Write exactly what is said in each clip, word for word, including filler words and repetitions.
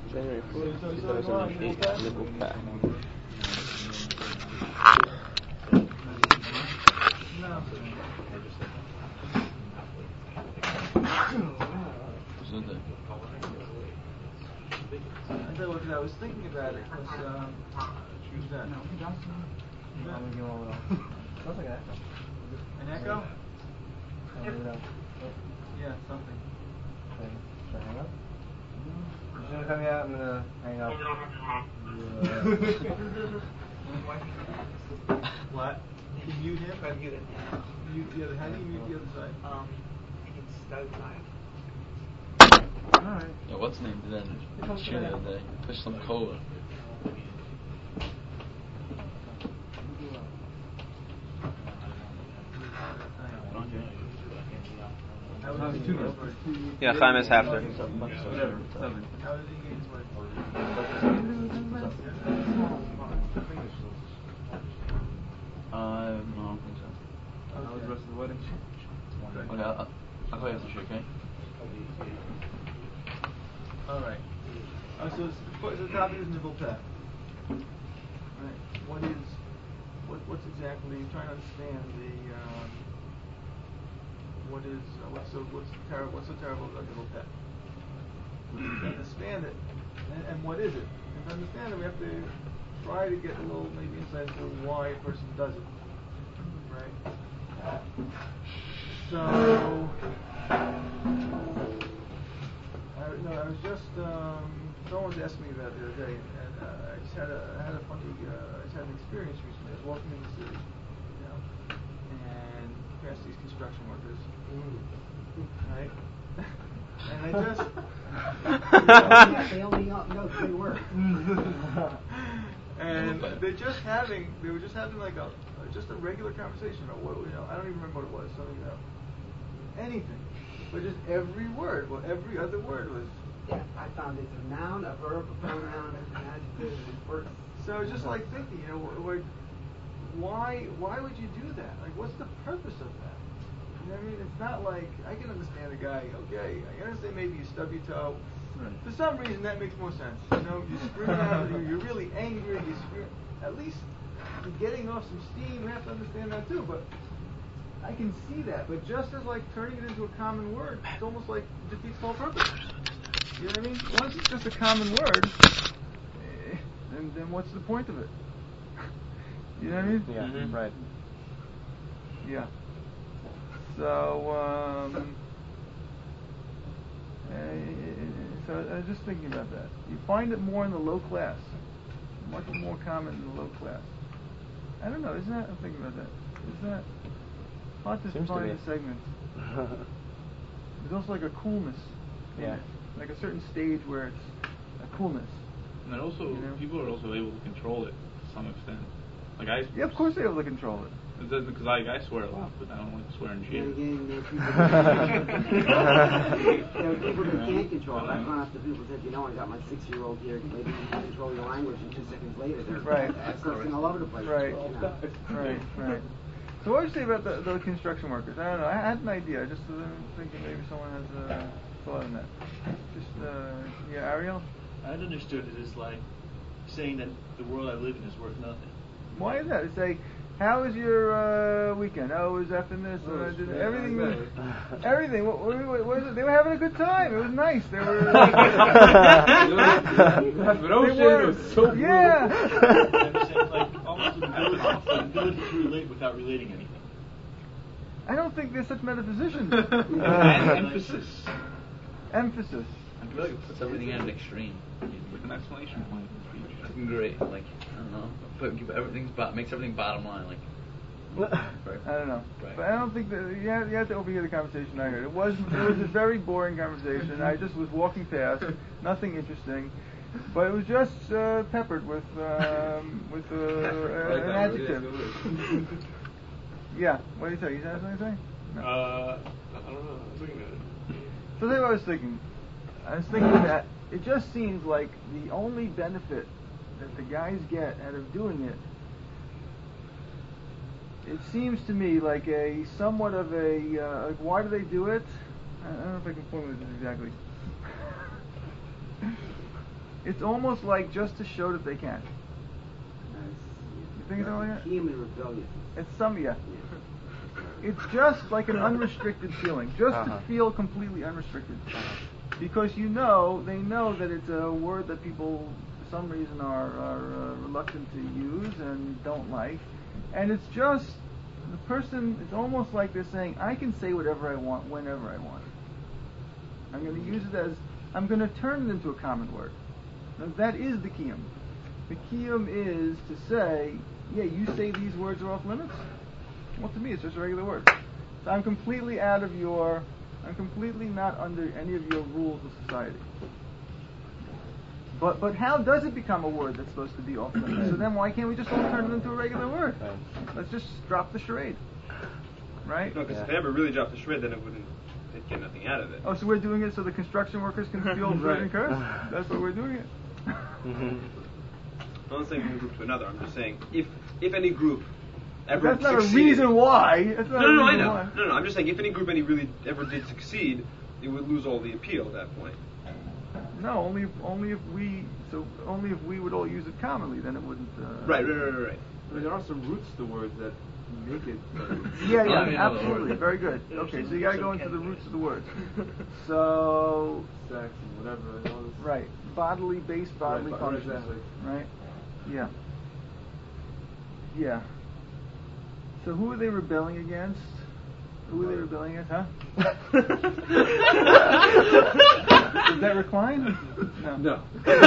January fourth, two thousand eight, Nibble Pack. I was thinking about it because um, who's that? No, Johnson. Sounds like an echo. An echo? Yeah, something. Okay. Should I hang up? You're gonna cut me out, I'm gonna hang up. What? Can you mute him? I mute it. Mute the other. How do you mute the other side? Um, I think it's outside. Alright. Yeah, what's the name did that cheer the other day? Push some cola. Yeah, Chaim is after. Uh, no, I don't think so. How was the rest of the wedding? Okay, I'll, I'll call you after, okay? Alright. Uh, so, it's, so the topic is Nibble Peh. Right. What is, what, what's exactly, trying to understand the, um, what is, uh, what's so, what's terrible, what's so terrible about Nibble Peh? To understand it, and, and what is it? And to understand it, we have to try to get a little, maybe insight into why a person does it. Right? So, I, no, I was just, um, someone was asking me about it the other day, and uh, I just had a, I had a funny, uh, I just had an experience recently. I was walking in the city, you know, and past these construction workers, right? And I just, they only know three words. and they're just having, they were just having like a, just a regular conversation about what, you know, I don't even remember what it was, something about anything, but just every word, well, every other word was. Yeah, I found it's a noun, a verb, a pronoun, an adjective, and word. So I was just like thinking, you know, like, why, why would you do that? Like, what's the purpose of that? You know what I mean? It's not like, I can understand a guy, okay, I understand maybe you stub your toe. Right. For some reason, that makes more sense. You know, you scream out, you're, you're really angry, you scream. At least you're getting off some steam, you have to understand that too, but I can see that. But just as like turning it into a common word, it's almost like it defeats the whole purpose. You know what I mean? Once it's just a common word, eh, then, then what's the point of it? You know what I mean? Yeah, mm-hmm. Right. Yeah. So, um, uh, so I was just thinking about that. You find it more in the low class, much more common in the low class. I don't know. Isn't that? I'm thinking about that. Isn't that hard to define the segment? There's also like a coolness. Yeah. Like a certain stage where it's a coolness. And also, you know? People are also able to control it to some extent. Like I. Yeah, of course they're able to control it. Because I, I swear a lot, but I don't like to swear in jail. And again, there are people who can't control it. I've gone up to people and said, you know, I got my six-year-old here. Maybe you can control your language, and two seconds later, they're right. cursing all over the place. Right. You know. Right. Right. So what would you say about the, the construction workers? I don't know. I had an idea. I just was thinking maybe someone has a thought on that. Just uh, yeah, Ariel. I'd understood it as like saying that the world I live in is worth nothing. Why is that? It's say, how was your uh, weekend? Oh, it was effing this. Oh, uh, did, everything was, everything. What, what, what was it? They were having a good time. It was nice. They were. They were. It was so brutal. Yeah. Like almost the ability to relate without relating anything. I don't think they're such metaphysicians. uh, emphasis. Emphasis. I feel like it puts everything at an extreme. With an exclamation point. Fucking great. Like, I don't know. But everything's bo- makes everything bottom line. Like, I don't know. Right. But I don't think that you have, you have to overhear the conversation I heard. It was it was a very boring conversation. I just was walking past, nothing interesting, but it was just uh, peppered with um, with uh, uh, an adjective. Yeah. What do you say? You have something to say? No. Uh, I don't know. I was thinking about it. So that's what I was thinking. I was thinking that it just seems like the only benefit that the guys get out of doing it, it seems to me like a somewhat of a, uh, like why do they do it? I don't know if I can formulate this exactly. It's almost like just to show that they can. You think it's like that? Human rebellion. It's some, yeah. It's just like an unrestricted feeling, just Uh-huh. to feel completely unrestricted. Because you know, they know that it's a word that people, for some reason, are, are uh, reluctant to use and don't like. And it's just, the person, it's almost like they're saying, I can say whatever I want, whenever I want. I'm going to use it as, I'm going to turn it into a common word. Now, that is the kiyum. The kiyum is to say, yeah, you say these words are off limits? Well, to me, it's just a regular word. So I'm completely out of your, I'm completely not under any of your rules of society. But but how does it become a word that's supposed to be off limits? So then why can't we just all turn it into a regular word? Let's just drop the charade. Right? No, because if they ever really dropped the shred, then it wouldn't, they'd get nothing out of it. Oh, so we're doing it so the construction workers can feel good and curse? That's what we're doing it. I'm not saying from one group to another. I'm just saying if if any group ever That's not a succeeded- reason why. That's No, not no, a no, I reason know. why. No, no, I'm just saying if any group any really ever did succeed, it would lose all the appeal at that point. No, only if, only if we so only if we would all use it commonly, then it wouldn't. Uh, Right, right, right, right, right. I mean, there are some roots to words that make it. Yeah, yeah, I mean, absolutely. uh, Very good. There's Okay, some- so you got to some go into can the be. roots of the words. So, Sex and whatever. And all this. right, bodily, base bodily Right, functions. exactly. Right. Yeah. Yeah. So who are they rebelling against? Who are they rebelling against? Huh? Is that recline? No. No.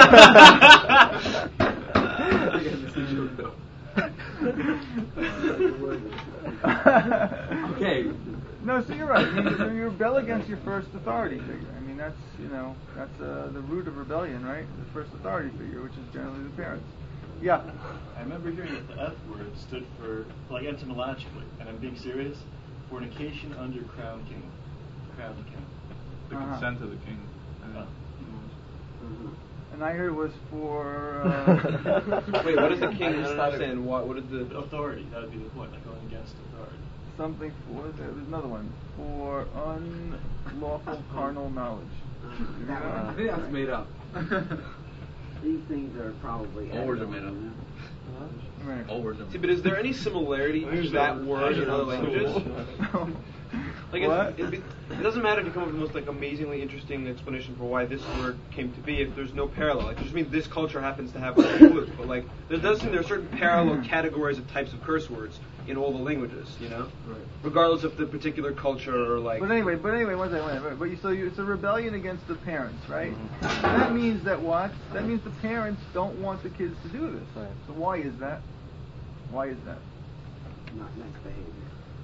Okay. No, so you're right. You, you rebel against your first authority figure. I mean, that's, you know, that's uh, the root of rebellion, right? The first authority figure, which is generally the parents. Yeah. I remember hearing that the F word stood for, like, etymologically, and I'm being serious, fornication under crown king. Crown king. The Uh-huh. consent of the king. I think. And I heard it was for. Uh, Wait, what is the king? I don't understand. What, what is the... Authority, that would be the point, like going against authority. Something for. There's another one. For unlawful carnal knowledge. That one. I think that's made up. These things are probably. All words are made up. Right. All words are See, made but is there any similarity to that word in other languages? Like What? it, it, it doesn't matter if you come up with the most like amazingly interesting explanation for why this word came to be if there's no parallel. Like, it just means this culture happens to have a clue. But like, there does seem there are certain parallel categories of types of curse words in all the languages, you know, Right. regardless of the particular culture or like. But anyway, but anyway, one second, one second. But you, so you, it's a rebellion against the parents, right? That means that what? That means the parents don't want the kids to do this. Right. So why is that? Why is that? Not nice behavior.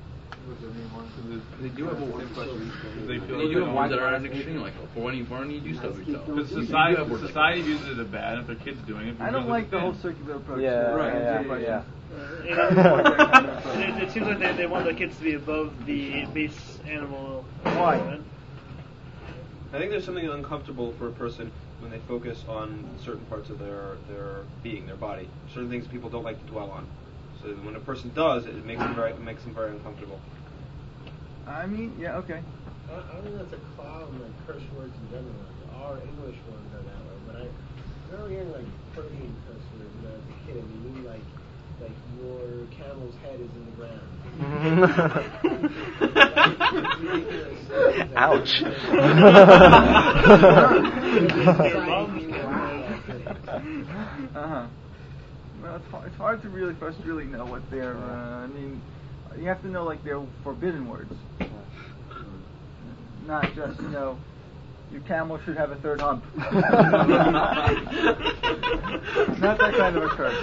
They do have a word question. They feel They like do they have words that don't- are as extreme, like for when you for when you do stuff yourself. Because You do society, have words like society views it as bad if their kid's doing it. I don't like the whole circular approach. Yeah, to right, answer yeah, your yeah. question. it, it seems like they, they want the kids to be above the base animal. Why? element. I think there's something uncomfortable for a person when they focus on certain parts of their their being, their body. Certain things people don't like to dwell on. So when a person does, it makes them very it makes them very uncomfortable. I mean, yeah, okay. I, I don't think that's a cloud on like curse words in general. Like, our English ones are that way, but I remember hearing like Persian curse words when I was a kid. And you mean like like your camel's head is in the ground. Ouch. Uh-huh. Well, it's hard, it's hard to really, for us to really know what they're, uh, I mean, you have to know, like, their forbidden words. Not just, you know, your camel should have a third hump. Not that kind of a curse.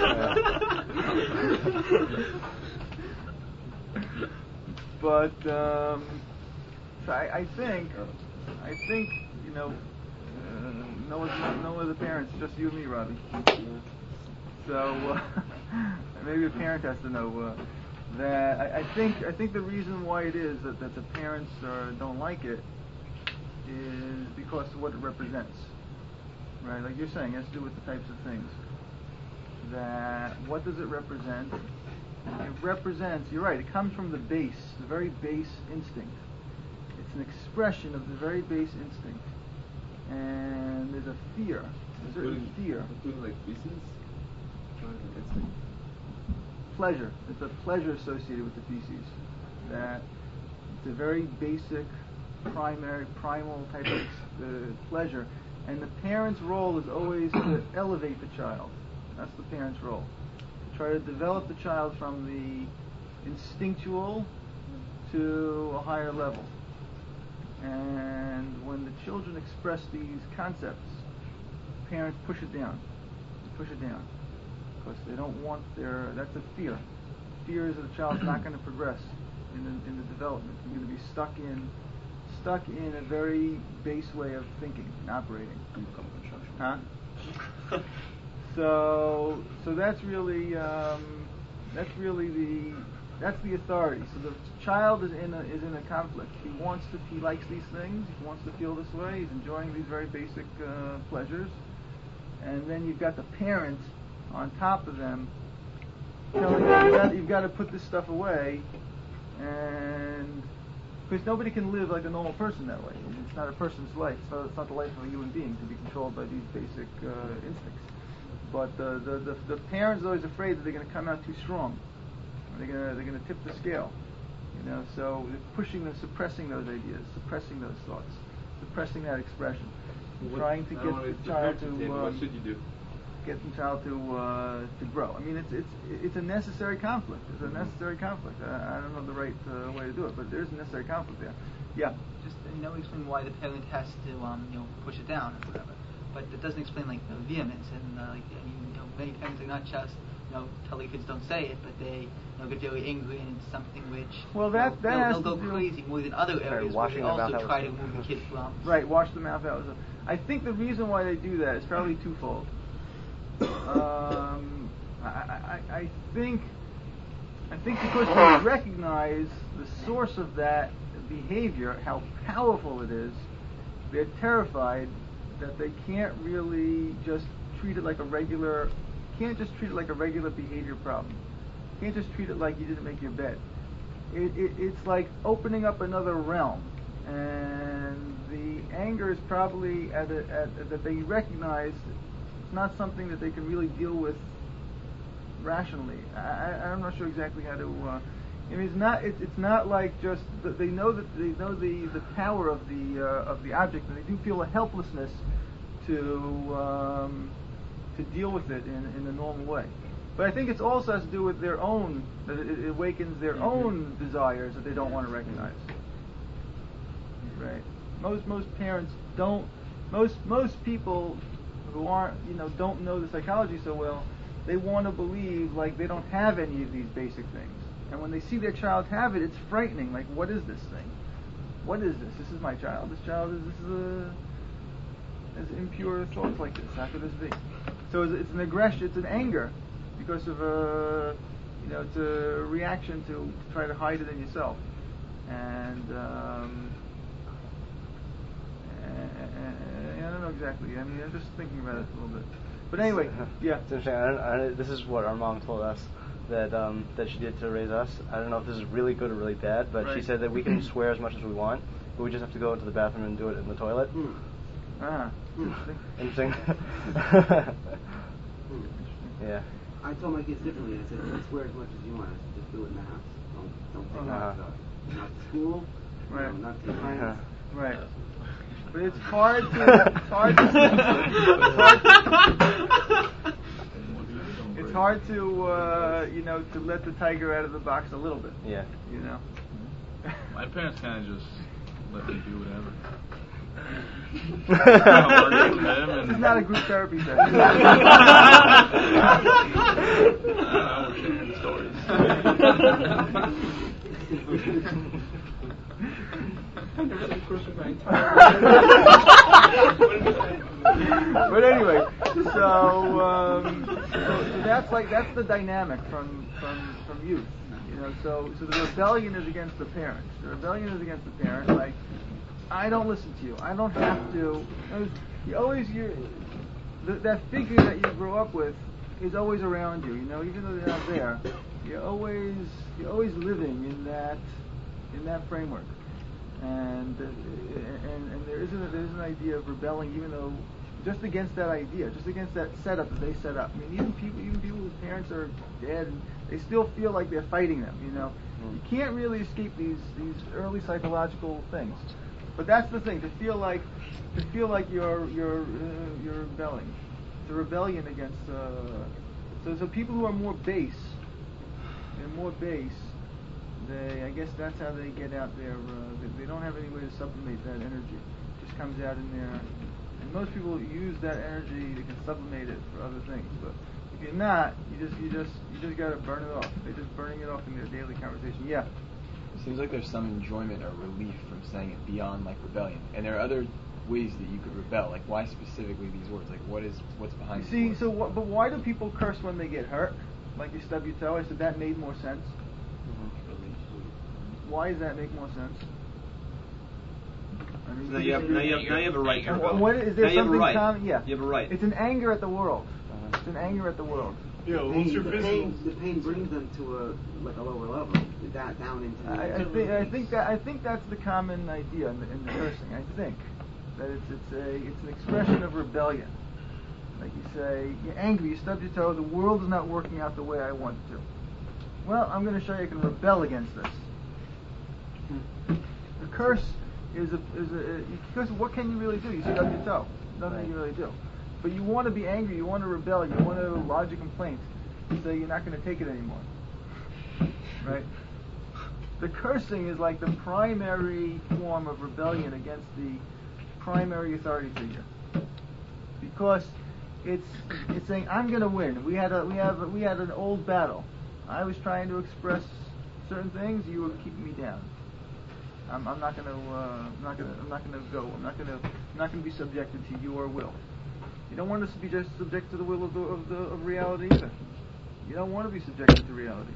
But, um, so I, I think, I think, you know, uh, no, one- no other parents, just you and me, Robbie. So uh, maybe a parent has to know uh, that. I, I think I think the reason why it is that, that the parents uh, don't like it is because of what it represents, right? Like you're saying, it has to do with the types of things. That what does it represent? It represents. You're right. It comes from the base, the very base instinct. It's an expression of the very base instinct, and there's a fear a certain fear. Including like feces? Instinct. Pleasure. It's a pleasure associated with the feces. That it's a very basic, primary, primal type of uh, pleasure. And the parent's role is always to elevate the child. That's the parent's role. To try to develop the child from the instinctual to a higher level. And when the children express these concepts, parents push it down. They push it down. Because they don't want their, that's a fear. Fear is that the child's not going to progress in the, in the development. You're going to be stuck in stuck in a very base way of thinking and operating. Huh? so so that's really um, that's really the that's the authority. So the child is in a is in a conflict. He wants to he likes these things. He wants to feel this way. He's enjoying these very basic uh, pleasures. And then you've got the parent on top of them telling them you've got, you've got to put this stuff away, and because nobody can live like a normal person that way. It's not a person's life. It's not, it's not the life of a human being to be controlled by these basic uh, instincts. But the, the, the, the parents are always afraid that they're going to come out too strong. They're going to they're going to tip the scale. You know, so they're pushing them, suppressing those ideas, suppressing those thoughts, suppressing that expression, What, trying to get the child to um, what should you do? Get the child to uh, to grow. I mean, it's it's it's a necessary conflict. It's a necessary conflict. I, I don't know the right uh, way to do it, but there's a necessary conflict there. Yeah. Just you know, explain why the parent has to um, you know push it down or whatever. But it doesn't explain like the vehemence and uh, like I mean, you know, many parents are not just you know tell their kids don't say it, but they you know get very angry and it's something which well that you know, that they'll, has they'll to go do crazy more than other areas where they also try to move the kid from. Right, wash the mouth out. I think the reason why they do that is probably twofold. Um, I, I, I think I think because they recognize the source of that behavior, how powerful it is, they're terrified that they can't really just treat it like a regular, can't just treat it like a regular behavior problem. Can't just treat it like you didn't make your bed. It, it, it's like opening up another realm, and the anger is probably at, a, at that they recognize. It's not something that they can really deal with rationally. I, I'm not sure exactly how to. Uh, I mean, it's not. It's, it's not like just that they know that they know the, the power of the uh, of the object, and they do feel a helplessness to um, to deal with it in in a normal way. But I think it also has to do with their own. That it, it awakens their mm-hmm. own desires that they don't want to recognize. Right. Most most parents don't. Most most people who aren't, you know, don't know the psychology so well, they want to believe like they don't have any of these basic things. And when they see their child have it, it's frightening. Like, what is this thing? What is this? This is my child. This child is this is a has impure thoughts like this. How could this be? So it's, it's an aggression. It's an anger because of a, you know, it's a reaction to, to try to hide it in yourself. And um, I don't know exactly. I mean, I'm just thinking about it a little bit. But anyway, yeah. It's interesting. I don't, I don't, this is what our mom told us that um, that she did to raise us. I don't know if this is really good or really bad, but right. she said that we can swear as much as we want, but we just have to go into the bathroom and do it in the toilet. Mm. Ah, interesting. Interesting. Yeah. I told my kids differently. I said, you can swear as much as you want. I said, just do it in the house. Don't don't take uh-huh. it outside. Not to school. Right. No, not to friends. Uh-huh. Right. But it's hard to, it's hard to, it's hard to, it's hard to uh, you know, to let the tiger out of the box a little bit. Yeah. You know. My parents kind of just let me do whatever. This is not a group therapy session. I was sharing stories. But anyway, so, um, so so that's like that's the dynamic from from from youth, you know. So so the rebellion is against the parents. The rebellion is against the parents. Like, I don't listen to you. I don't have to. You always you that figure that you grow up with is always around you. You know, even though they're not there, you're always you're always living in that in that framework. And, uh, and and there isn't a, there is an idea of rebelling, even though just against that idea, just against that setup that they set up. I mean, even people, even people whose parents are dead, and they still feel like they're fighting them. You know, mm. you can't really escape these these early psychological things. But that's the thing, to feel like to feel like you're you're uh, you're rebelling. It's a rebellion against. Uh, so so people who are more base, they're more base. They, I guess that's how they get out there. Uh, they, they don't have any way to sublimate that energy. It just comes out in there. And most people use that energy, they can sublimate it for other things. But if you're not, you just you just you just gotta burn it off. They're just burning it off in their daily conversation. Yeah. It seems like there's some enjoyment or relief from saying it beyond like rebellion. And there are other ways that you could rebel. Like why specifically these words? Like what is what's behind you see, these so what, but why do people curse when they get hurt? Like you stub your toe. I said that made more sense. Why does that make more sense? I mean, so now, you have, now, you have, now you have a right to rebel. What, is there now you have a something right. common? Yeah. You have a right. It's an anger at the world. Uh-huh. It's an anger at the world. Yeah, the, what's pain, your the, business? pain, the pain brings them to a like a lower level, down, down into. The I, I think I think that I think that's the common idea in the, in the cursing. I think that it's it's a it's an expression of rebellion. Like you say, you're angry, you stub your toe, the world is not working out the way I want it to. Well, I'm going to show you I can rebel against this. The curse is a is a because what can you really do? You stub your toe. Nothing right. you really do. But you want to be angry. You want to rebel. You want to lodge a complaint. You say you're not going to take it anymore. Right? The cursing is like the primary form of rebellion against the primary authority figure, because it's it's saying I'm going to win. We had a we have a, we had an old battle. I was trying to express certain things. You were keeping me down. I'm, I'm not going to. Uh, I'm not going to. I'm not going to go. I'm not going to. I'm not going to be subjected to your will. You don't want us to be just subject to the will of the of the of reality either. You don't want to be subjected to reality.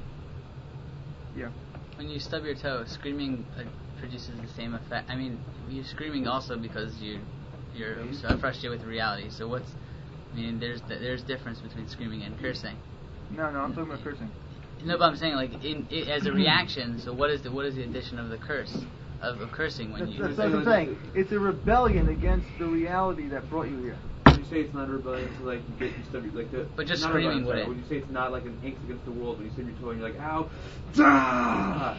Yeah. When you stub your toe, screaming uh, produces the same effect. I mean, you're screaming also because you you're so frustrated with reality. So what's? I mean, there's there's difference between screaming and cursing. No, no, I'm talking about cursing. No, but I'm saying like in, in as a reaction. So what is the what is the addition of the curse of, of cursing when that's, you? That's what I'm saying. It's a rebellion against the reality that brought you here. When you say it's not a rebellion, to like you get you stub your like the. But just not screaming would it? When you say it's not like an angst against the world, when you stub your toe and you're like ow, ah!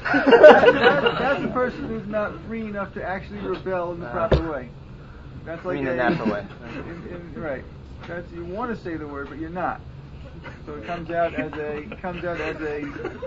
that, that's a person who's not free enough to actually rebel in the proper way. That's like I mean a, the natural way. In, in, right. That's you want to say the word, but you're not. So it comes out as a it comes out as a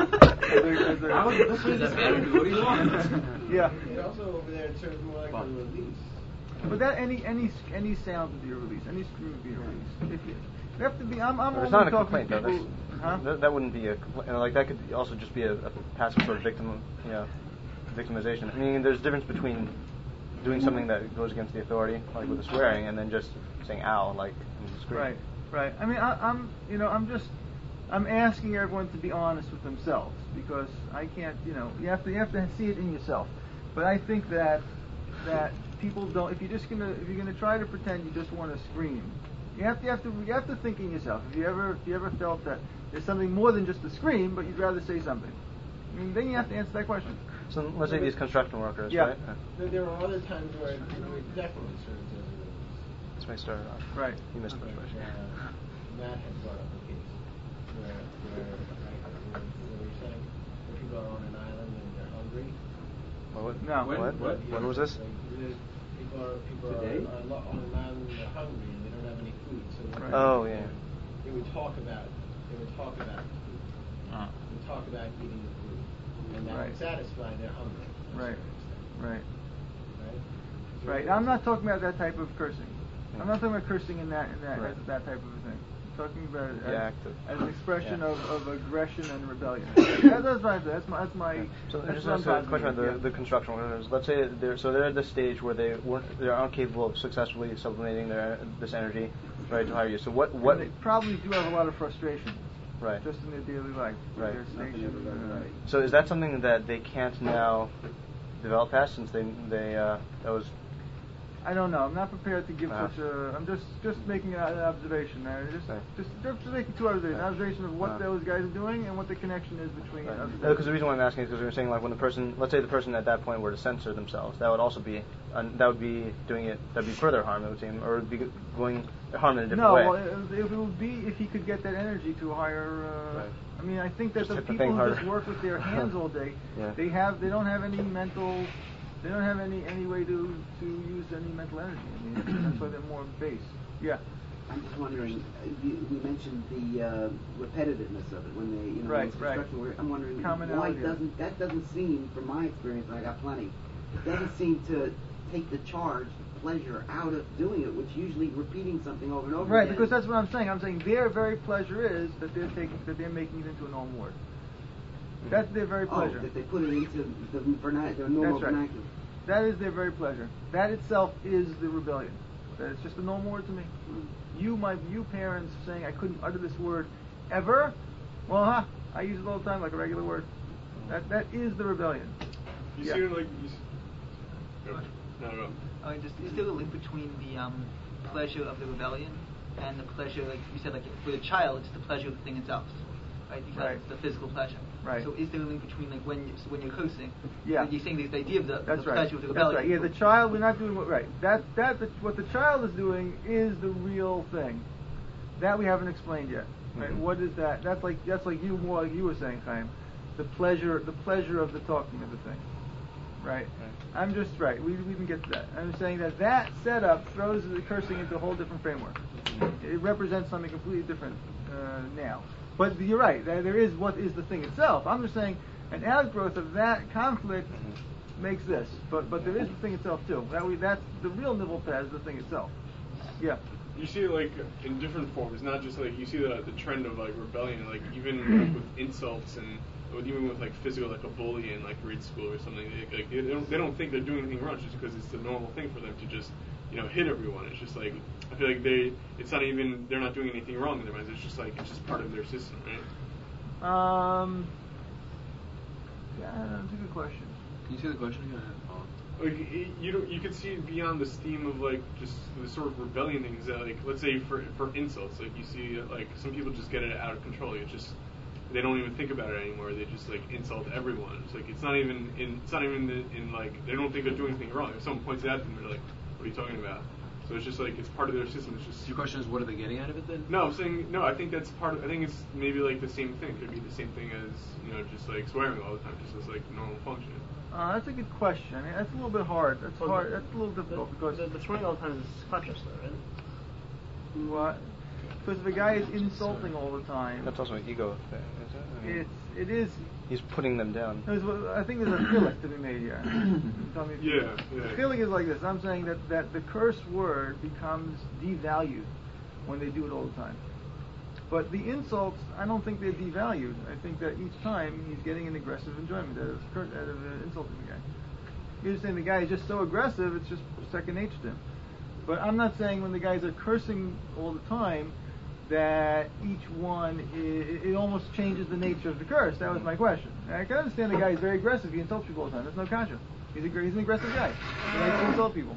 as a, as a How is this way this better? What do you want? Yeah. And also over there it turns more like a release. But that any any any sound would be a release. Any scream would be a release. If you, you have to be. I'm. I'm It's only not a talking complaint to though. people. Huh? That, that wouldn't be a compl- you know, like that could also just be a, a passive sort of victim, you know, victimization. I mean, there's a difference between doing something that goes against the authority, like with the swearing, and then just saying "ow," like and screaming. Right. Right. I mean, I, I'm. You know, I'm just. I'm asking everyone to be honest with themselves, because I can't. You know, you have to. You have to see it in yourself. But I think that that people don't. If you're just gonna. If you're gonna try to pretend you just want to scream, you have to. You have to. You have to think in yourself. If you ever. If you ever felt that there's something more than just a scream, but you'd rather say something, I mean, then you have to answer that question. So let's say these construction workers, yeah. right? There, there are other times where it would definitely serves as a release. That's when I started off. Right. You missed the Like, question. uh, Matt had brought up a case where, where, right, where, where you're saying where people are on an island and they're hungry. What? what? No. What? What? What? When was this? Like, people are people Today? are, are lo- on an island and they're hungry and they don't have any food. So what Right. they Oh, would yeah. do, They would talk about they would talk about food. Uh. They would talk about eating the food, and that Right. would satisfy their hunger. to a Right. certain extent. Right. Right. So Right. I'm not talking about that type of cursing. I'm not talking about cursing in that in that Right. as that type of a thing. I'm talking about it The as, act of- as an expression yeah. of, of aggression and rebellion. that, that's my that's my that's my. So that's just what I'm ask a talking question about about, the, the construction workers. Let's say they're so they're at the stage where they weren't they aren't capable of successfully sublimating their this energy, right, to higher use. So what what? They probably do have a lot of frustration. Right. Just in their daily life. Right. Their station, uh, So is that something that they can't now develop past, since they they uh, that was I don't know. I'm not prepared to give Uh, such a. I'm just just making an observation there. Just just just, just making two observations. An observation of what Uh, those guys are doing and what the connection is between. Right. us. Because the reason why I'm asking is because we were saying like when the person, let's say the person at that point were to censor themselves, that would also be, uh, that would be doing it, that would be further harm, it would seem, or it would be going harm in a different no, way. well, it, it would be if he could get that energy to a higher. Uh, Right. I mean, I think that Just the hit the people thing who harder. just work with their hands all day, Yeah. they have, they don't have any mental, they don't have any any way to to use any mental energy. I mean, that's why they're more base. Yeah. I'm just wondering, uh, you, we mentioned the uh, repetitiveness of it when they, you know, Right, when it's construction right. work. I'm wondering why Commonality. doesn't that doesn't seem, from my experience, and I got plenty, it doesn't seem to take the charge, the pleasure out of doing it, which usually repeating something over and over Right, again. because that's what I'm saying. I'm saying their very pleasure is that they're taking, that they're making it into a normal word. That's their very pleasure. Oh, that they put it into the vernac- their normal That's right. vernacular. That is their very pleasure. That itself is the rebellion. That it's just a normal word to me. You, my, you parents saying I couldn't utter this word ever. Well, huh? I use it all the time like a regular word. That that is the rebellion. You Yeah. see it like. You see, no, no, no. Oh, just is there a link between the um, pleasure of the rebellion and the pleasure, like you said, like with a child, it's the pleasure of the thing itself, right? Because Right. it's the physical pleasure. Right. So is there a link between like when you, so when you're cursing? Yeah. You're saying there's the idea of the, That's the right. pleasure of the That's rebellion. right. Yeah, the child. We're not doing what right. That that the, what the child is doing is the real thing. That we haven't explained yet. Right? Mhm. What is that? That's like that's like you more like you were saying, Chaim. The pleasure, the pleasure of the talking of the thing. Right. I'm just right. We we didn't get to that. I'm saying that that setup throws the cursing into a whole different framework. It represents something completely different uh, now. But you're right. There there is what is the thing itself. I'm just saying an outgrowth of that conflict makes this. But but there is the thing itself too. That we that's the real nibble pad is the thing itself. Yeah. You see it like in different forms, not just like you see the the trend of like rebellion, like even with insults and with, even with like physical, like a bully in like grade school or something. They, like they don't, they don't think they're doing anything wrong just because it's the normal thing for them to just you know hit everyone. It's just like I feel like they it's not even they're not doing anything wrong in their minds. It's just like it's just part of their system, right? Um. Yeah, that's a good question. Can you see the question again? Like it, you don't, you could see beyond this theme of like just the sort of rebellion things that like let's say for for insults like you see like some people just get it out of control. It's just they don't even think about it anymore. They just like insult everyone. It's like it's not even in it's not even in, in like they don't think they're doing anything wrong. If someone points it out to them, they're like, "What are you talking about?" So it's just like it's part of their system. It's just. Your question is, what are they getting out of it then? No, I'm saying no. I think that's part of. I think it's maybe like the same thing. Could be the same thing as you know just like swearing all the time, just as like normal function. Uh, that's a good question. I mean, that's a little bit hard. That's Well, hard. the- That's a little difficult the, because the, the swearing all the time is conscious, though, right? what? Because if a guy is insulting all the time, That's also an ego thing, is it? I mean, it's it is. he's putting them down. There's, I think there's a chilek to be made here. Tell me if you- Yeah, yeah. The chilek is like this. I'm saying that, that the curse word becomes devalued when they do it all the time. But the insults, I don't think they're devalued. I think that each time he's getting an aggressive enjoyment out of, cur- out of uh, insulting the guy. You're just saying the guy is just so aggressive, it's just second nature to him. But I'm not saying when the guys are cursing all the time that each one, it, it almost changes the nature of the curse. That was my question. And I can understand the guy is very aggressive. He insults people all the time. There's no kasha. He's, a, he's an aggressive guy. He likes to insult people.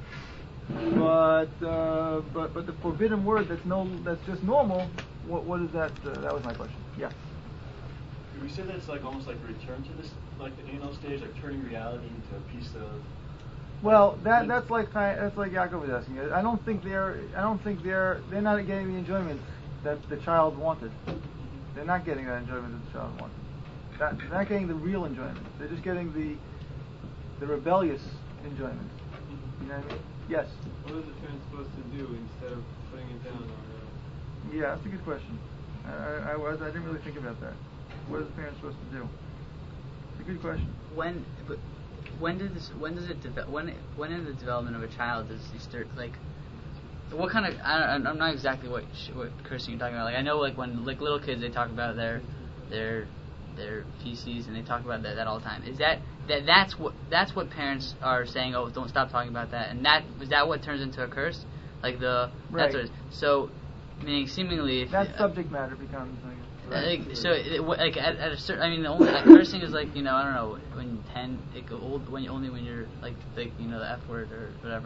But uh, but but the forbidden word that's no that's just normal. What what is that? Uh, that was my question. Yeah. Could we say that it's like almost like a return to this, like the anal stage, like turning reality into a piece of? Well, that that's like that's like Yaakov was asking. I don't think they're I don't think they're they're not getting the enjoyment that the child wanted. They're not getting that enjoyment that the child wanted. That, they're not getting the real enjoyment. They're just getting the the rebellious enjoyment. You know what I mean? Yes. What is the parent supposed to do instead of putting it down? Or, uh... Yeah, that's a good question. I, I was I didn't really think about that. What is the parent supposed to do? It's a good question. When, but when does this, when does it develop? When when in the development of a child does he start like? What kind of? I don't, I'm not exactly what sh- what cursing you're talking about. Like I know like when like little kids they talk about their their their feces and they talk about that, that all the time. Is that that that's what that's what parents are saying? Oh, don't stop talking about that. And that is that what turns into a curse? Like the Right. that's what it is. So meaning seemingly if That uh, subject matter becomes like. Like, so, it, like at, at a certain, I mean, the only like, cursing is like you know, I don't know, when ten, it go old when you, only when you're like, like you know, the F word or whatever.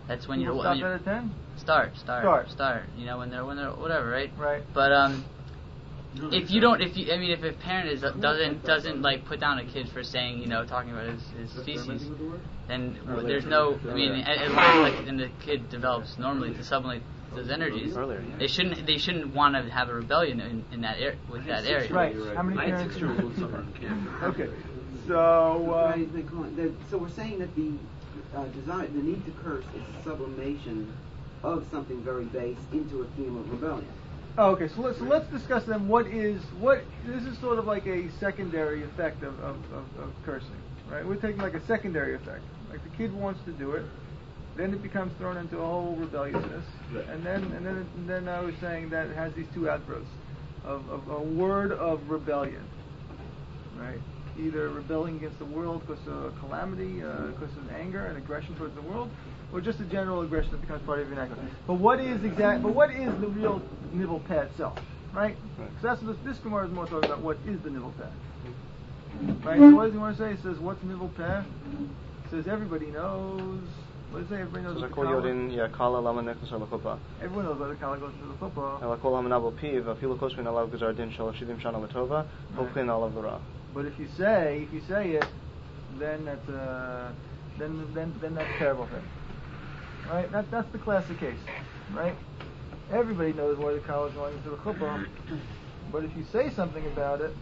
That's when People you're stop when you're, at a ten. Start, start, Start. start. You know, when they're when they're whatever, right? Right. But um, if you don't, if you, I mean, if a parent is doesn't doesn't like put down a kid for saying, you know, talking about his, his feces, then Earlier. there's no. I mean, Earlier. as long as like, and the kid develops normally to sublimate those energies, Earlier, yeah. they shouldn't they shouldn't want to have a rebellion in, in that area with that area. Right. How many I had parents? six year olds summer in camp. Okay. So. Right, Um, they call it- the- so we're saying that the uh, desire, the need to curse, is a sublimation of something very base into a theme of rebellion. Oh, okay, so let's so let's discuss then what is what this is sort of like a secondary effect of, of, of, of cursing, right? We're taking like a secondary effect. Like the kid wants to do it, then it becomes thrown into a whole rebelliousness, and then and then and then I was saying that it has these two outgrowths of, of a word of rebellion, right? Either rebelling against the world because of calamity, uh, because of anger and aggression towards the world, or just a general aggression that becomes part of your anger. But what is exact? But what is the real nivel peh itself, right? Because that's what this, this Gemara is more talking about. What is the nivel peh, right? So what does he want to say? It says what's nivel peh? It says everybody knows. What does it say? Everybody knows So what the Kol kala. Yodin, yeah, Kala Lama Nechnas Al Chuppah. Everyone knows what the kala goes through the chuppah. Ela Kol Hamanabel Piv, Afilu Kosvin Alav Gazar Din Shalosh Shidim Shana Latova, Hofchin Alav V'Ra. But if you say, if you say it, then that's uh, then then then that's terrible thing, right? That that's the classic case, right? Everybody knows why the cow is going into the chuppah, but if you say something about it,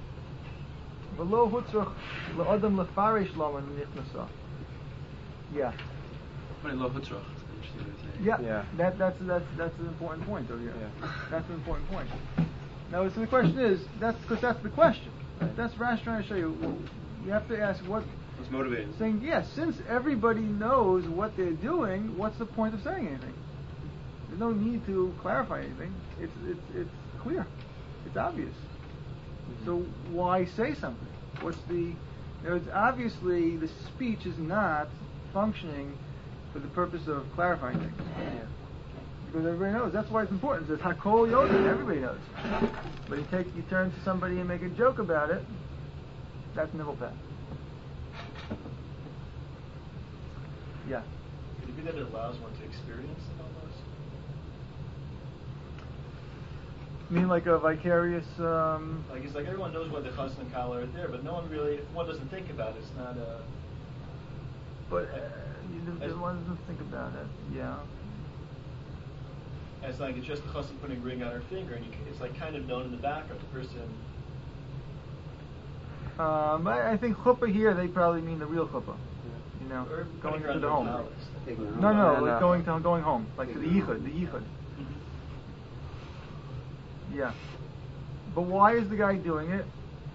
v'lo hutzrach la'adam lefarish laman nichnasa. Yeah. But I love Hutzrach. Interesting to say. Yeah. Yeah. That that's that's that's an important point over here. Yeah. That's an important point. Now, so the question is, that's because that's the question. Right? That's Rash trying to show you. Well, you have to ask what. What's motivating? Saying yes, since everybody knows what they're doing, what's the point of saying anything? There's no need to clarify anything. It's it's it's clear. It's obvious. Mm-hmm. So why say something? What's the? You know, it's obviously the speech is not functioning for the purpose of clarifying things. Yeah. Because everybody knows. That's why it's important. It says Hakol Yodin. Everybody knows. But you take, you turn to somebody and make a joke about it. That's nivel peh. Yeah. Do you think that it allows one to experience it almost? I mean, like a vicarious. Um, Like it's like everyone knows why the chas and kala are there, but no one really. If one doesn't think about it, it's not a. but uh, you don't, As- one doesn't think about it. Yeah. It's like it's just the chassan putting a ring on her finger, and you can, it's like kind of known in the background. The person. Um, I, I think chuppah here they probably mean the real chuppah. You know, Or going putting her into the under home. a palace. Taking it No, home. no, No, like no. going to going home, like to the yichud, the yichud. Yeah. But why is the guy doing it?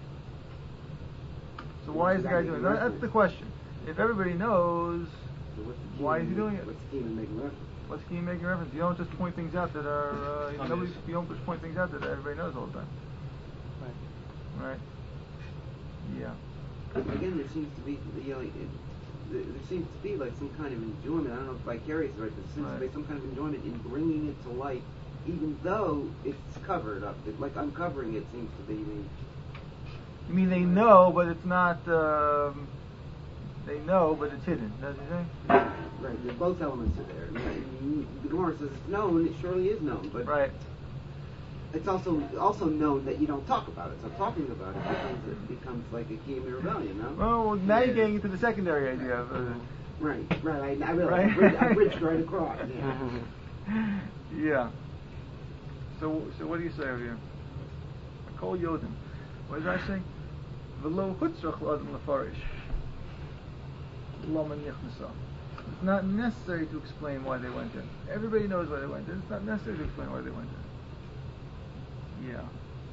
So why is the guy doing it? That- That's the question. If everybody knows, So what's the key why in is he ma- doing it? What's the key in making reference? What's key in making reference? You don't just point things out that are uh, you, nobody, you don't just point things out that everybody knows all the time. Right. Right? Yeah. Again, there seems to be, you know, it, there there seems to be like some kind of enjoyment. I don't know if vicarious is right, but there seems to Right. be some kind of enjoyment in bringing it to light, even though it's covered up. It, like uncovering it seems to be the. You mean they know, but it's not. Um, they know, but it's hidden. Does you say? Right, there's both elements are there. And the Gemara says it's known, it surely is known, but Right. it's also also known that you don't talk about it. So talking about it becomes, it becomes like a key in the rebellion, no? Well, now you're getting into the secondary idea of. Uh, Right, right, I, I realize. Right. I bridged, I bridged right across. Yeah. Yeah. So, so what do you say over here? Kol Yodin. What did I say? V'lo chutzrach l'adam lefarish. Lama nichnasa. It's not necessary to explain why they went in. Everybody knows why they went in. It's not necessary to explain why they went in. Yeah.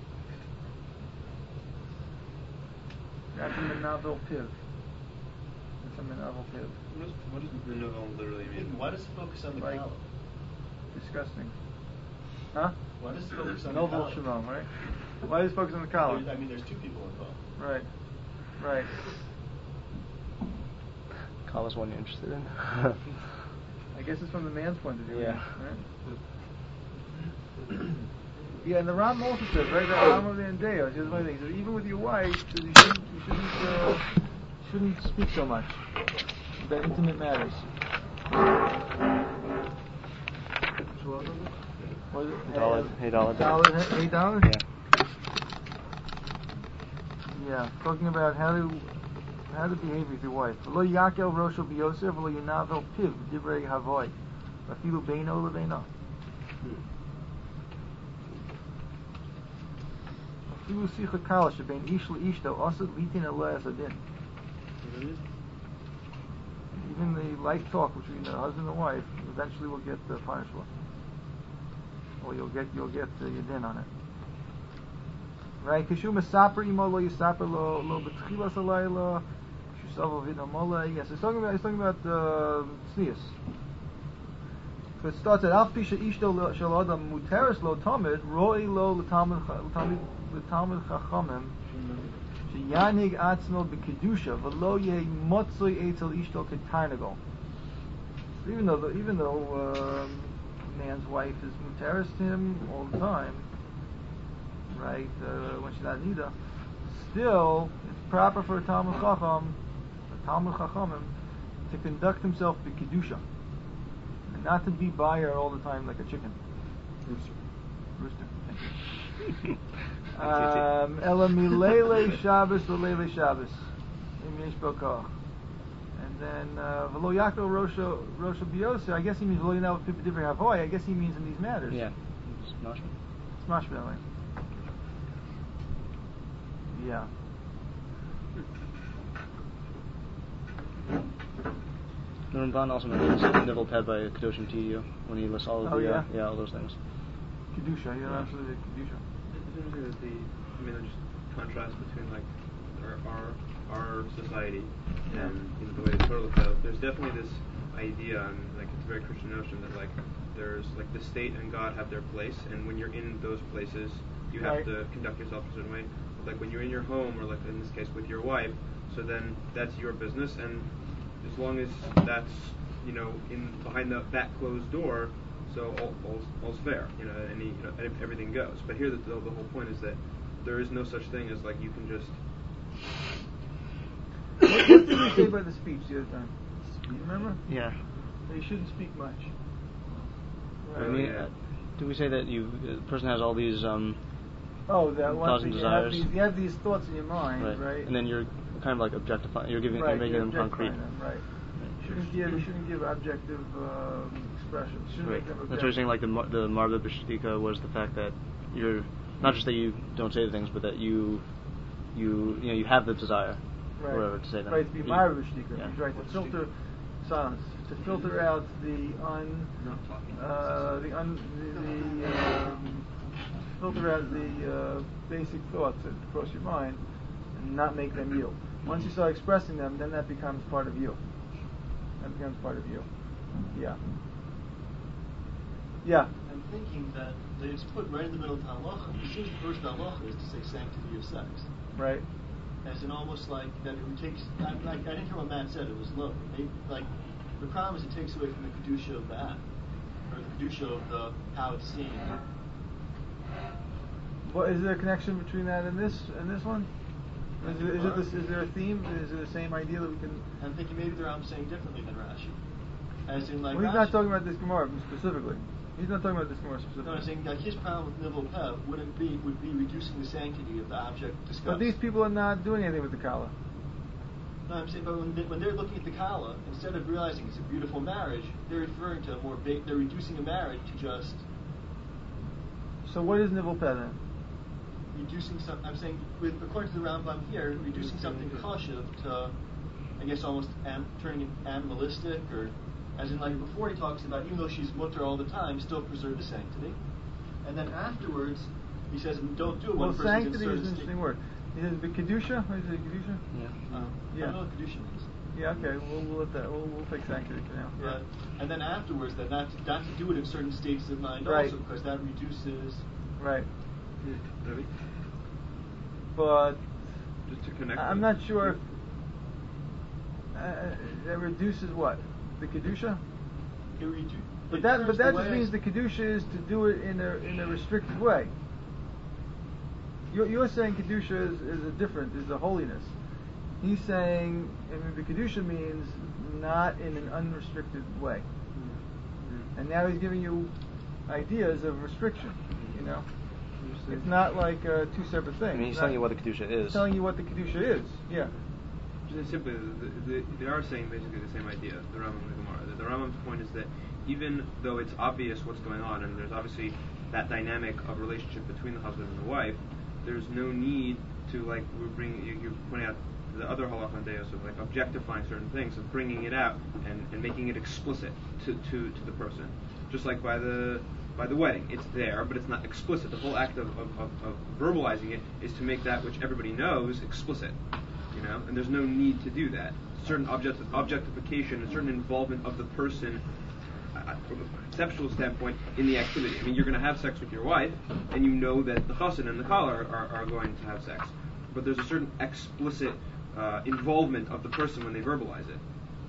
That's a menavel piv. That's a menavel piv. What does, what does the novel literally mean? Why does it focus on the Like- kala? Disgusting. Huh? Why does it focus on the Novel kala? Shimon, right? Why does it focus on the column? There- I mean, there's two people involved. Right. Right. Kala's one you're interested in. I guess it's from the man's point of view. Yeah. Right? Yeah, and the Ram also says, right, that Ram of the Andeo, here's one thing, so even with your wife, he says you shouldn't, you shouldn't, uh, shouldn't speak so much about intimate matters. What is it? Dollar, hey dollar. Dollar, hey dollar? Yeah. Yeah, talking about how to how to behave with your wife. Lo yakel rosho biyosef, lo yunavel piv divrei havoy, afilu beino lebeino. Afilu sicha kala shebein ish leishto osad litin aleh asadin. Even the light talk between the husband and wife eventually will get uh, punished for. Or you'll get you'll get uh, your din on it. Right? Kishu mesaper imo lo yisaper lo lo betchilas alayla. Shusavo vidna mola. Yes, he's talking about he's talking about uh, tznius. So it starts at Alpisha Ishto Shel Adam Muteris Lo Tamid Roi Lo L'Talmid L'Talmid Chachamim Sheyanig Atzmo B'Kedusha V'Lo Yeh Motzoi Eitzel Ishto Ketarnagol. Even though the, even though uh, man's wife is Muteris to him all the time, right? Uh, when she's not nida, still it's proper for a Talmid Chacham, a Talmid Chachamim, to conduct himself B'Kedusha. Not to be by her all the time like a chicken. Rooster. Rooster. Thank you. um, Ela milele Shabbos v'leile Shabbos. Im yesh bo koach. And then v'lo yakel rosho rosho biyose. I guess he means v'lo yinal pipi divrei havoy. I guess he means in these matters. Yeah. Smash me. Smash me that way. Yeah. The Ramban also mentions Nivel Ped by Kedoshim T U when he lists all of oh, the yeah? Uh, yeah all those things. Kedusha, yeah, absolutely Kedusha. There's the, I mean, just contrast between like our our, our society yeah. and you know, the way the Torah looks at it. There's definitely this idea, and like it's a very Christian notion that like there's like the state and God have their place, and when you're in those places, you have right. to conduct yourself a certain way. But, like when you're in your home, or like in this case with your wife, so then that's your business, and as long as that's, you know, in behind the, that closed door, so all, all's, all's fair, you know, any, you know, everything goes. But here, the, the, the whole point is that there is no such thing as like you can just. What, what did we say by the speech the other time? Do you remember? Yeah. That you shouldn't speak much. Right. I mean, uh, do we say that you the person has all these um? Oh, that one thousand thing, desires. You have, these, you have these thoughts in your mind, right? right? And then you're kind of like objectifying. You're giving, right, you're making you're them concrete. Them, right. You shouldn't give, you shouldn't give objective um, expressions. You shouldn't right. make them That's what you're saying. Like the the Marba B'Shtika was the fact that you're not just that you don't say the things, but that you you you know you have the desire, right. or whatever to say them. Right. To be Marba B'Shtika. Yeah. He's right to filter silence, to filter out the un, uh, the un, the, the um, filter out the uh, basic thoughts that cross your mind, and not make them you. Once you start expressing them, then that becomes part of you. That becomes part of you. Yeah. Yeah. I'm thinking that it's put right in the middle of the halacha. It seems the first halacha is to say sanctity of sex. Right. As in almost like that it takes. I, I, I didn't hear what Matt said. It was low. Maybe, like the problem is it takes away from the kedusha of the act, or the kedusha of the how it's seen. Well, is there a connection between that and this and this one? Is, it, is, it this, is there a theme? Is it the same idea that we can? I'm thinking maybe the Rambam saying differently than Rashi. As in, like well, he's Rashi, not talking about this Gemara specifically. He's not talking about this Gemara specifically. No, I'm saying like his problem with Nivel Peh wouldn't be would be reducing the sanctity of the object discussed. But these people are not doing anything with the Kala. No, I'm saying, but when, they, when they're looking at the Kala, instead of realizing it's a beautiful marriage, they're referring to a more ba- they're reducing a marriage to just. So what is Nivel Peh then? Reducing some, I'm saying, with, according to the Rambam here, reducing something kosher to, I guess, almost an, turning it animalistic, or as in like before he talks about even though she's mutter all the time, still preserve the sanctity, and then afterwards he says don't do it. Well, one sanctity is an interesting state. Word. Is it kedusha? Or is it kedusha? Yeah. Uh, yeah. I don't know what kedusha means. Yeah. Okay. We'll, we'll let that. We'll, we'll take sanctity for now. Yeah. And then afterwards, then not to, not to do it in certain states of mind right. also, because that reduces. Right. Yeah. But just to connect. I'm not sure. If, uh, that reduces what? The kedusha. It redu- but it that, but that just way. means the kedusha is to do it in a in a restricted way. You're, you're saying kedusha is, is a different, is a holiness. He's saying, I mean, the kedusha means not in an unrestricted way. Mm-hmm. And now he's giving you ideas of restriction. You know, it's not like uh, two separate things. I mean, he's It's telling not- you what the kedusha is. He's telling you what the kedusha is. Yeah. Just simply, the, the, they are saying basically the same idea, the Rambam and the Gemara. The, the Rambam's point is that even though it's obvious what's going on, and there's obviously that dynamic of relationship between the husband and the wife, there's no need to, like, we're bringing, you, you pointing out the other halakha on Deos of like objectifying certain things, of bringing it out and, and making it explicit to, to, to the person. Just like by the by the wedding, it's there, but it's not explicit. The whole act of, of, of, of verbalizing it is to make that which everybody knows explicit. You know, and there's no need to do that. Certain object, objectification, a certain involvement of the person, uh, from a conceptual standpoint, in the activity. I mean, you're going to have sex with your wife, and you know that the chassan and the kala are, are going to have sex, but there's a certain explicit uh, involvement of the person when they verbalize it.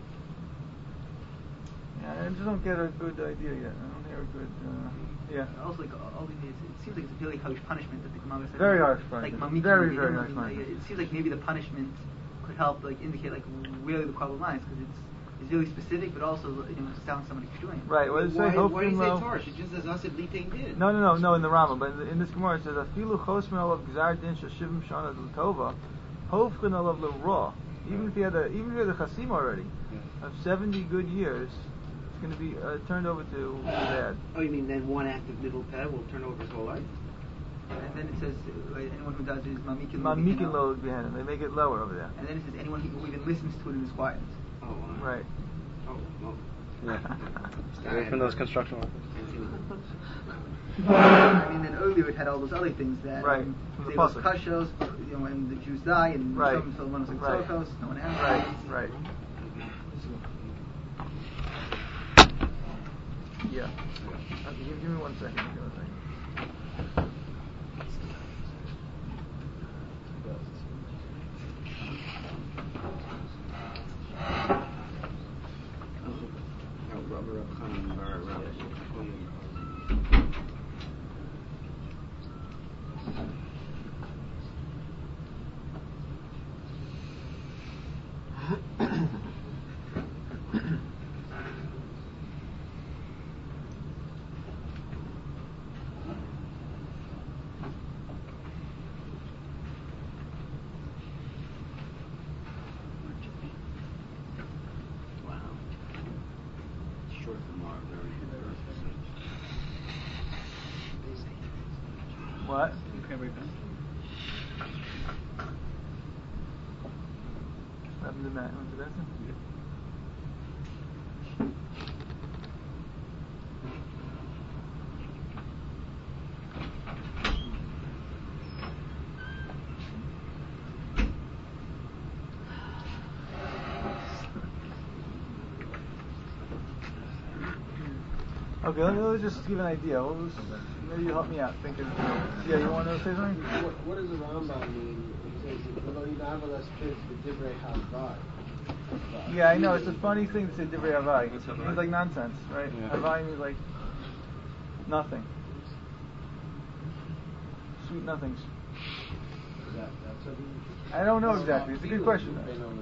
Yeah, I just don't get a good idea yet. I don't hear a good. Uh, yeah. Also, like all these, it seems like it's a really harsh punishment that the Gemara said. Very harsh Like punishment. mamiki, Very, like, very you know, harsh like, punishment. It seems like maybe the punishment could help, like indicate like where the problem lies, because it's it's really specific, but also you know sounds somebody's doing it. Right. Well, it Why, says why do you say Hofkin it's harsh? It just says Asib Litain Din. No, no, no, no. In the Rambam, but in, the, in this Gemara it says Afilu Chosman of Gzar Din Shashivim Shana L'Tova, Hofkin of L'Ra. Even if he had a, even if he had a chasim already of seventy good years, it's going to be uh, turned over to bad. Oh, you mean then one act of nidul peh will turn over his whole life? And then it says uh, anyone who does it is mamikin Mamikin lo Gehenna. They make it lower over there. And then it says anyone who even listens to it in his quiet. Oh, wow. Right. Oh, well. Yeah. Away from those construction workers. I mean, then earlier it had all those other things that Right. um, From the they was pasuk. kashos, you know, when the Jews die and Right. some so one was like Right. tzorkos, no one has Right. rights. Right. Yeah. Okay, give, give me one second. Give me one second. What? Cranberry pen. What happened to Matt? Went to Benson? Okay, let me, let's just give an idea. What was, maybe you help me out. Think of, yeah, you want to say something? What, what does the Rambam mean? It says, "Below you have less kids, but divrei havai." Yeah, I know. It's a funny thing to say divrei havai. What's It havai? means like nonsense, right? Yeah. Havai means like nothing. Sweet nothings. That, that's what he, I don't know exactly. It's a good question.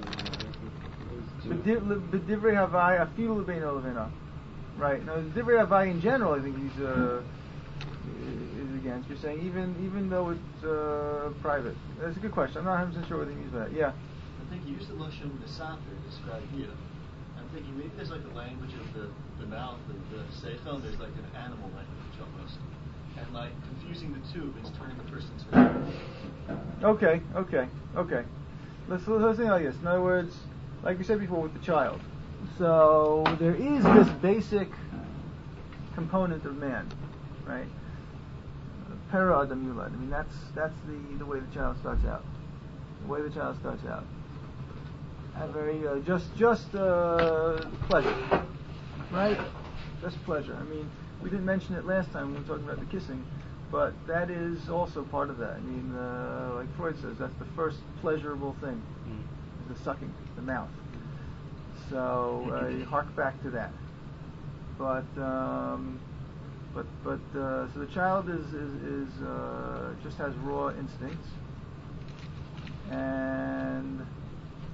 But divrei havai, afilu lebeino levena. Right. Now, divrei havai in general, I think he's uh, is against. You're saying even even though it's uh, private. That's a good question. I'm not one hundred percent sure what he means by that. Yeah. I think you used the Lashon Mesafer to describe here. I'm thinking maybe there's like the language of the, the mouth, the, the seichel, and there's like an animal language almost. And like confusing the two means turning the person's head. Okay. Okay. Okay. Let's let's think like this. In other words, like we said before with the child. So there is this basic component of man, right? Para adam yulad. I mean, that's that's the, the way the child starts out. The way the child starts out. A very uh, just just uh, pleasure, right? Just pleasure. I mean, we didn't mention it last time when we were talking about the kissing, but that is also part of that. I mean, uh, like Freud says, that's the first pleasurable thing, mm. the sucking, the mouth. So uh, you hark back to that. But um, but but uh, so the child is is, is uh, just has raw instincts, and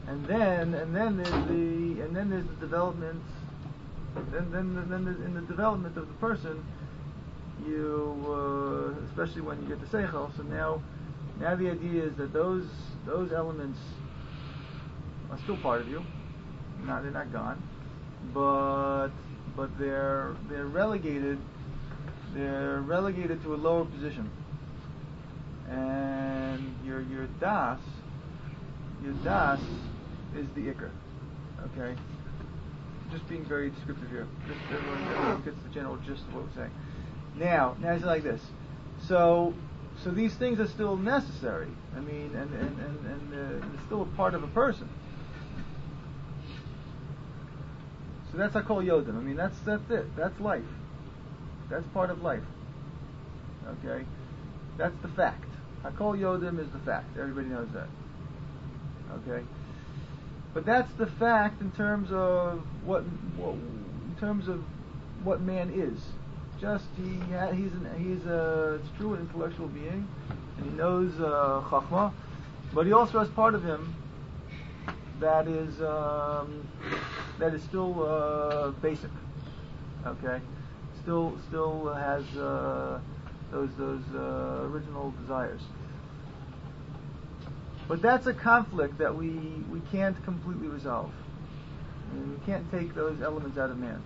and then and then there's the and then there's the development. Then then then there's, in the development of the person, you uh, especially when you get to seichel. So now now the idea is that those those elements are still part of you. Not they're not gone, but but they're they're relegated. They're relegated to a lower position. And your your das, your das is the ikr. Okay? Just being very descriptive here. Just everyone, everyone gets the general gist of what we're saying. Now, now it's like this. So so these things are still necessary. I mean, and and, and, and uh, it's still a part of a person. So that's Hakol Yodim. I mean, that's that's it. That's life. That's part of life. Okay? That's the fact. Hakol Yodim is the fact. Everybody knows that. Okay? But that's the fact in terms of what, what in terms of what man is. Just he ha, he's an, he's a it's true an intellectual being, and he knows uh, Chachma, but he also has part of him that is um, that is still uh, basic. Okay? Still still has uh, those those uh, original desires. But that's a conflict that we, we can't completely resolve. I mean, we can't take those elements out of man.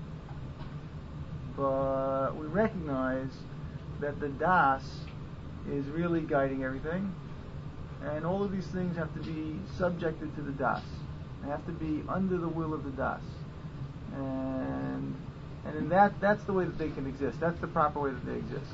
But we recognize that the das is really guiding everything, and all of these things have to be subjected to the das. They have to be under the will of the das. And and in that that's the way that they can exist. That's the proper way that they exist.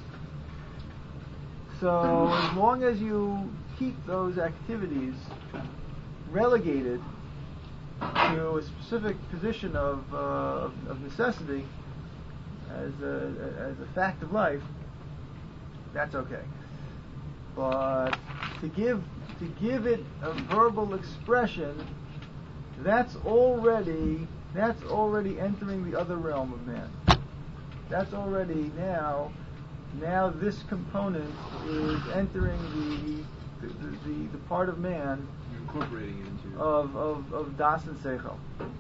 So as long as you keep those activities relegated to a specific position of, uh, of, of necessity as a, as a fact of life, that's okay. But to give to give it a verbal expression, that's already that's already entering the other realm of man. That's already now now this component is entering the The, the, the part of man You're incorporating it into of, of, of das and seichel.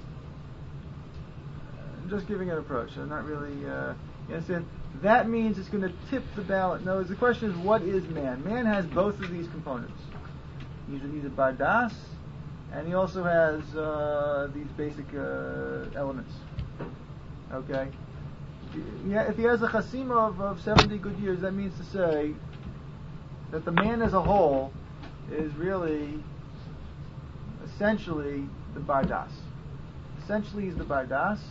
I'm just giving an approach. I'm not really uh, you understand? That means it's going to tip the balance. No, the question is, what is man? Man has both of these components. He's a, he's a bar das, and he also has uh, these basic uh, elements. Okay? Yeah, if he has a chasima of, of seventy good years, that means to say that the man as a whole is really essentially the bardas. Essentially he's the bardas,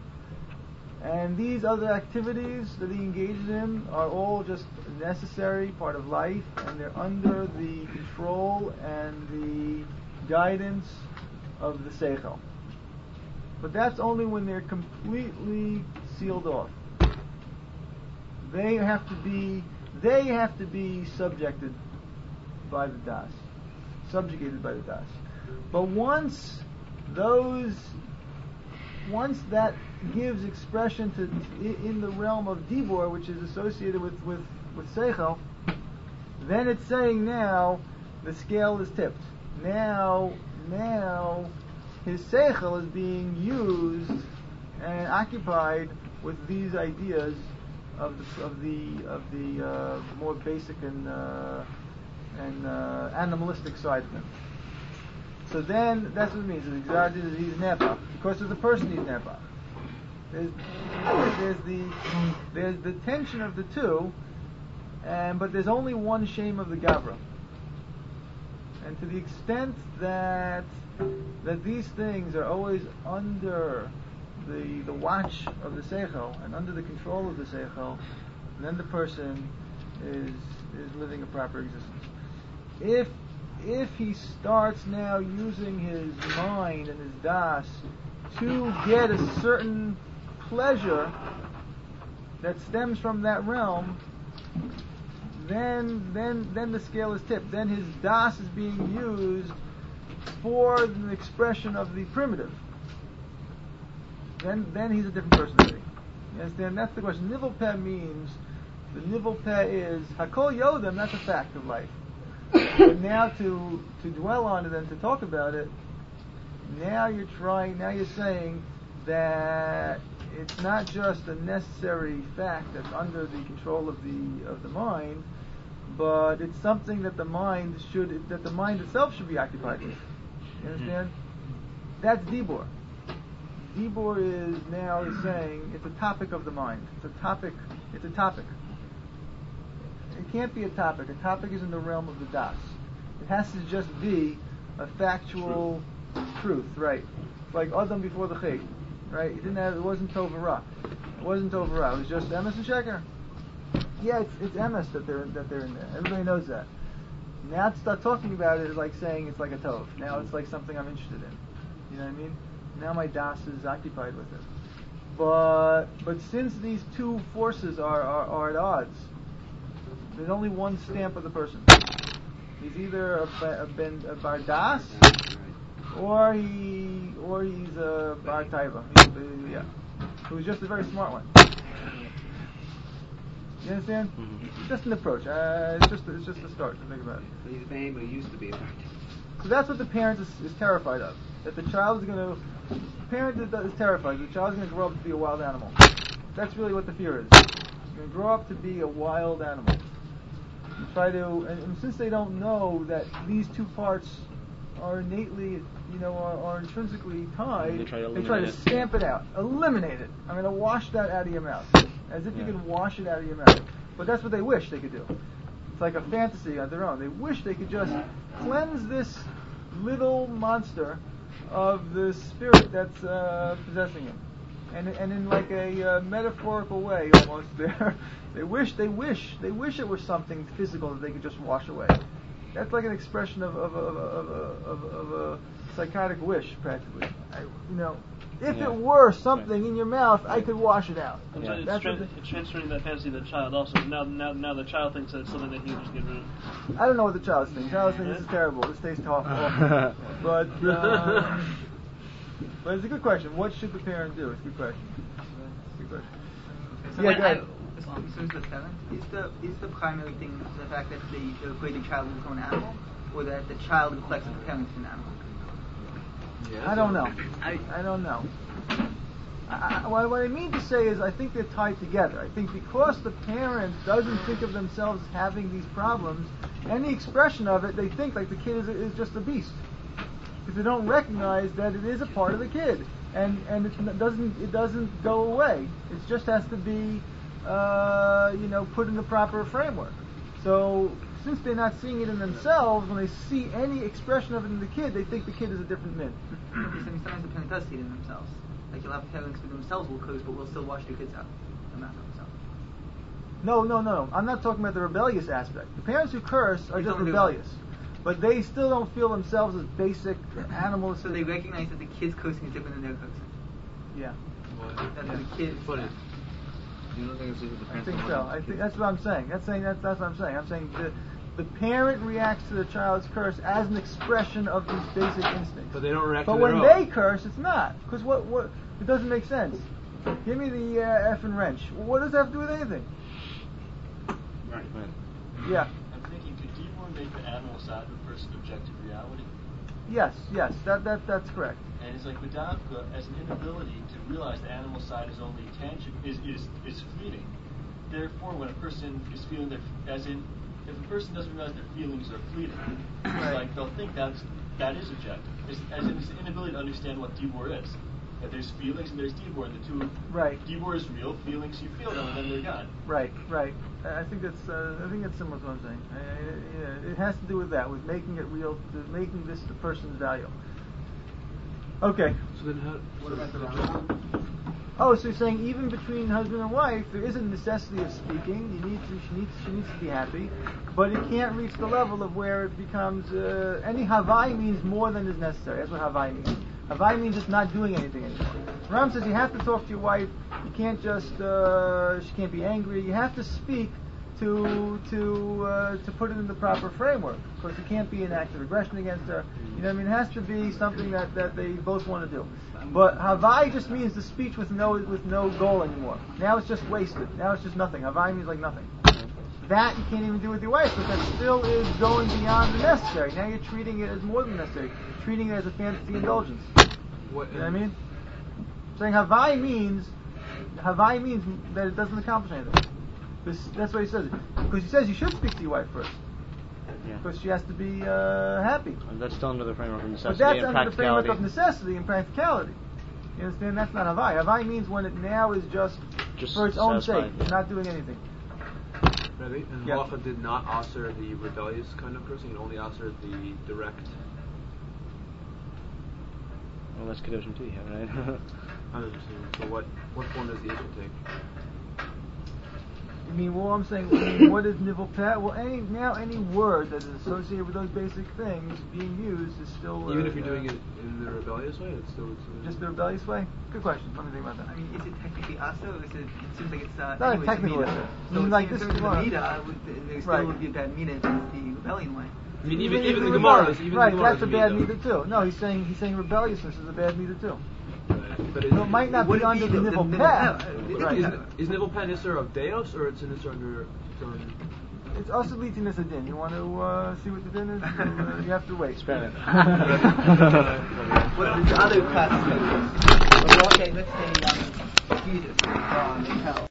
and these other activities that he engages in are all just necessary part of life, and they're under the control and the guidance of the seichel. But that's only when they're completely sealed off. They have to be They have to be subjected by the das, subjugated by the das. But once those, once that gives expression to in the realm of dibur, which is associated with with with seichel, then it's saying now the scale is tipped. Now, now his seichel is being used and occupied with these ideas of the of the of the uh, more basic and uh, and uh, animalistic side of him. So then that's what it means. He's nepach. Because of the person, he's nepach. There's, there's the there's the tension of the two, and but there's only one shame of the gavra. And to the extent that that these things are always under the the watch of the seichel and under the control of the seichel, then the person is is living a proper existence. If if he starts now using his mind and his das to get a certain pleasure that stems from that realm, then then then the scale is tipped. Then his das is being used for the expression of the primitive. Then then he's a different person already. You understand? That's the question. Nivel peh means, the nivel peh is, hakol yodem, that's a fact of life. But now to to dwell on it and to talk about it Now you're trying. Now you're saying that it's not just a necessary fact that's under the control of the of the mind, but it's something that the mind should that the mind itself should be occupied with. You understand? That's dibur. Dibur is now is saying it's a topic of the mind. It's a topic. It's a topic. It can't be a topic. A topic is in the realm of the das. It has to just be a factual truth, truth right? It's like Adam before the Chet, right? It didn't have. It wasn't Tovara. It wasn't Tovara. It was just Emes and Sheker. Yeah, it's it's Emes that they're that they're in there. Everybody knows that. Now to start talking about it is like saying it's like a Tov. Now it's like something I'm interested in. You know what I mean? Now my das is occupied with it. But but since these two forces are, are, are at odds, there's only one stamp of the person. He's either a, a, ben, a bar das, or he or he's a bar taiva. Yeah, who's just a very smart one. You understand? Mm-hmm. It's just an approach. Uh, it's just it's just a start to think about it. He's a man who used to be a bar. So that's what the parent is, is terrified of. That the child is going to. The parent is, is terrified that the child is going to grow up to be a wild animal. That's really what the fear is. He's going to grow up to be a wild animal. And try to, and, and since they don't know that these two parts are innately, you know, are, are intrinsically tied, they try to, they try to stamp it out, eliminate it. I'm going to wash that out of your mouth, as if yeah. you can wash it out of your mouth. But that's what they wish they could do. It's like a fantasy on their own. They wish they could just cleanse this little monster of the spirit that's uh, possessing him, and and in like a uh, metaphorical way, almost. There, they wish, they wish, they wish it were something physical that they could just wash away. That's like an expression of of of, of, of, of a psychotic wish, practically. I, you know, if yeah. it were something right. in your mouth, I could wash it out. Yeah. It's, That's tra- it's transferring that fantasy to the child also. Now, now, now the child thinks that it's something that he can just get rid of. I don't know what the child's thinking. The child's thinking this is terrible. This tastes awful. but uh, but it's a good question. What should the parent do? It's a good question. It's a good question. So yeah, go ahead. As long as the parent is the is the primary thing the fact that the the greater child will become an animal, or that the child reflects that the parent is an animal. I don't know. I, I don't know. I, I, what I mean to say is I think they're tied together. I think because the parent doesn't think of themselves as having these problems, any expression of it, they think like the kid is, is just a beast. Because they don't recognize that it is a part of the kid. And and it doesn't it doesn't go away. It just has to be, uh, you know, put in the proper framework. So since they're not seeing it in themselves, when they see any expression of it in the kid, they think the kid is a different min. Sometimes the parent does see it in themselves. Like you'll have parents who themselves will curse, but will still wash their kids out. And not themselves. No, no, no. I'm not talking about the rebellious aspect. The parents who curse are they just rebellious. But they still don't feel themselves as basic animals. So they recognize that the kid's cursing is different than their cursing. Yeah. What? That yeah. the kid. Funny. You don't think it's the I think so. I think that's what I'm saying. That's saying that's that's what I'm saying. I'm saying the the parent reacts to the child's curse as an expression of these basic instincts. But they don't react but to when their they own. curse, it's not. Because what what it doesn't make sense. Give me the uh, effing wrench. What does that have to do with anything? Right. Right. Yeah. I'm thinking, could Dibur make the animal side of a person objective reality? Yes. Yes. That that that's correct. And it's like with Davka, as an inability to realize the animal side is only tangible, is, is, is fleeting. Therefore, when a person is feeling their, as in, if a person doesn't realize their feelings are fleeting, it's right. like they'll think that's, that is objective. It's, as in, it's the inability to understand what Dibur is. That there's feelings and there's Dibur, and the two, right. Dibur is real, feelings, you feel them, and then they're gone. Right, right. I think that's, uh, I think that's similar to what I'm saying. I, I, yeah, it has to do with that, with making it real, making this the person's value. Okay. So then how, what about the wrong? Oh, so you're saying even between husband and wife, there is a necessity of speaking. You need to, she needs, she needs to be happy, but it can't reach the level of where it becomes. Uh, any havai means more than is necessary. That's what havai means. Havai means just not doing anything anymore. Ram says you have to talk to your wife. You can't just. Uh, she can't be angry. You have to speak to to uh, to put it in the proper framework. Of course, it can't be an act of aggression against her. You know, what I mean, it has to be something that, that they both want to do. But Havai just means the speech with no with no goal anymore. Now it's just wasted. Now it's just nothing. Havai means like nothing. that you can't even do with your wife, but that still is going beyond the necessary. Now you're treating it as more than necessary. You're treating it as a fantasy indulgence. What, You know what I mean? Saying Havai means Havai means that it doesn't accomplish anything. This, that's why he says it. Because he says you should speak to your wife first. Yeah. Because she has to be uh, happy. And that's still under the framework of But necessity that's and under the framework practicality. of necessity and practicality. You understand? That's not Havai. Havai means when it now is just, Just for its own satisfied. sake. It's not doing anything. Rabbi, and Yeah. Halacha did not author the rebellious kind of cursing, it only authored the direct. Well, that's Kedoshim too, yeah, right? I understand. So what, what form does the issue take? I mean, well, I'm saying, I mean, what is nivel peh? Well, any now any word that is associated with those basic things being used is still Even uh, if you're doing uh, it in the rebellious way, it's still... It's, uh, just the rebellious way. Good question. Let me think about that. I mean, is it technically also? Or is it? It seems like it's uh, Not anyways, technically. a I midah. mean, So like in this terms of the Gemara. midah, would- there still Right. would be a bad midah if it's the rebellion way. I mean, even, Even even the the Gemara, rebellious- even right, the Gemara that's a is bad midah. meter too. No, he's saying he's saying rebelliousness is a bad meter too. But So it might not Would be it under be the the- nivel the peh. nivel peh? Right. Is, is Nivel Peh Nisser of Deos, or it's a Nisser under... its own- It's also leading us a din. You want to uh, see what the din is? You, uh, you have to wait. Experiment. What are the other classifications? Okay, let's say um, Jesus, um, hell.